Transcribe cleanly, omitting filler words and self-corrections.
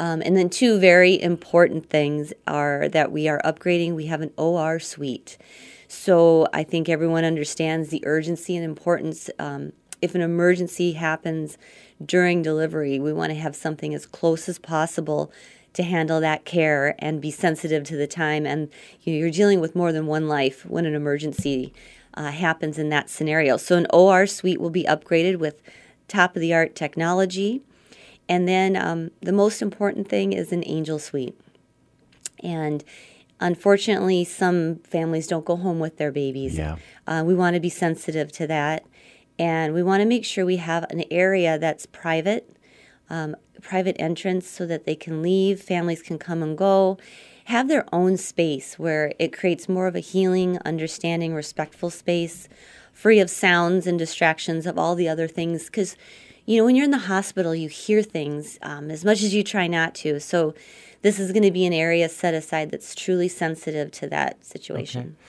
And then two very important things are that we are upgrading. We have an OR suite. So I think everyone understands the urgency and importance. If an emergency happens during delivery, we want to have something as close as possible to handle that care and be sensitive to the time. And you're dealing with more than one life when an emergency happens in that scenario. So an OR suite will be upgraded with top-of-the-art technology. And then the most important thing is an angel suite. And unfortunately, some families don't go home with their babies. Yeah. We want to be sensitive to that. And we want to make sure we have an area that's private entrance so that they can leave, families can come and go, have their own space where it creates more of a healing, understanding, respectful space, free of sounds and distractions of all the other things. Because, when you're in the hospital, you hear things as much as you try not to. So this is going to be an area set aside that's truly sensitive to that situation. Okay.